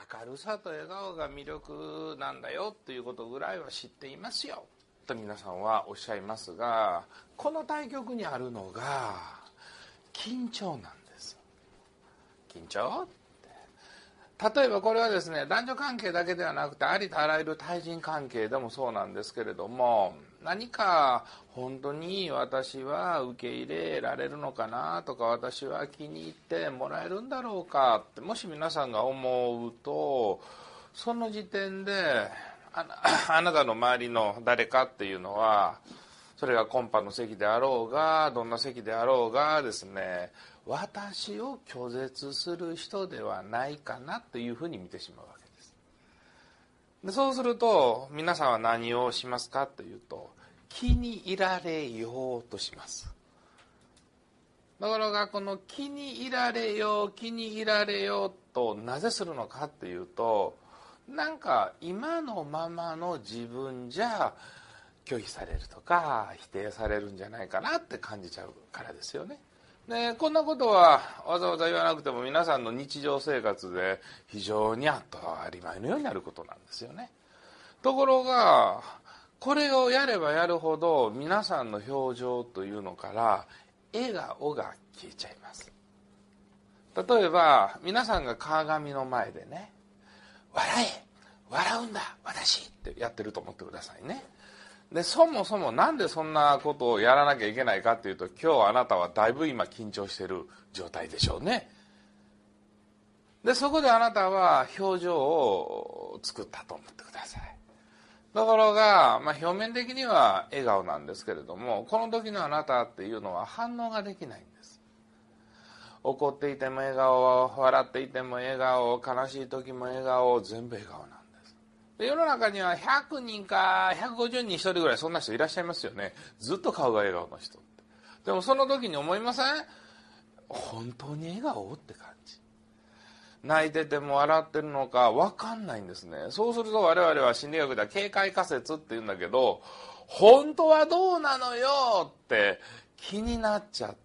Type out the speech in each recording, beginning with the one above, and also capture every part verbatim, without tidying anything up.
明るさと笑顔が魅力なんだよということぐらいは知っていますよと皆さんはおっしゃいますが、この対極にあるのが緊張なんです。緊張って例えばこれはですね、男女関係だけではなくてありとあらゆる対人関係でもそうなんですけれども、何か本当に私は受け入れられるのかなとか、私は気に入ってもらえるんだろうかってもし皆さんが思うと、その時点であな、あなたの周りの誰かっていうのは、それがコンパの席であろうがどんな席であろうがですね、私を拒絶する人ではないかなというふうに見てしまうわけです。でそうすると皆さんは何をしますかというと、気に入られようとします。ところがこの気に入られよう気に入られようとなぜするのかというと、なんか今のままの自分じゃ拒否されるとか否定されるんじゃないかなって感じちゃうからですよね。でこんなことはわざわざ言わなくても皆さんの日常生活で非常に当たり前のようになることなんですよね。ところがこれをやればやるほど皆さんの表情というのから笑顔が消えちゃいます。例えば皆さんが鏡の前でね、笑え笑うんだ私ってやってると思ってくださいね。でそもそもなんでそんなことをやらなきゃいけないかっていうと、今日あなたはだいぶ今緊張している状態でしょうね。でそこであなたは表情を作ったと思ってください。ところが、まあ、表面的には笑顔なんですけれども、この時のあなたっていうのは反応ができないんです。怒っていても笑顔、笑っていても笑顔、悲しい時も笑顔、全部笑顔なんです。で世の中にはひゃくにんかひゃくごじゅうにんひとりぐらいそんな人いらっしゃいますよね。ずっと顔が笑顔の人って。でもその時に思いません？本当に笑顔って感じ。泣いてても笑ってるのか分かんないんですね。そうすると我々は心理学では警戒仮説って言うんだけど、本当はどうなのよって気になっちゃって、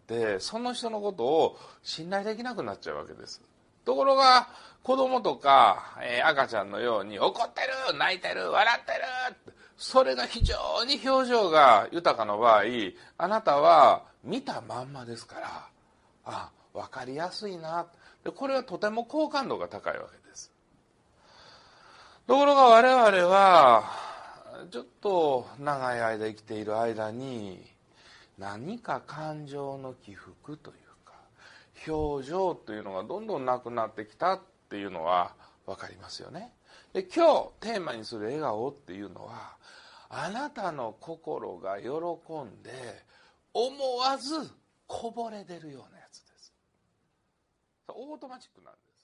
その人のことを信頼できなくなっちゃうわけです。ところが子供とか、えー、赤ちゃんのように怒ってる泣いてる笑ってるって、それが非常に表情が豊かな場合、あなたは見たまんまですから、あ、分かりやすいな。でこれはとても好感度が高いわけです。ところが我々はちょっと長い間生きている間に何か感情の起伏というか表情というのがどんどんなくなってきたっていうのは分かりますよね。で今日テーマにする笑顔っていうのは、あなたの心が喜んで思わずこぼれ出るようなやつです。オートマチックなんです。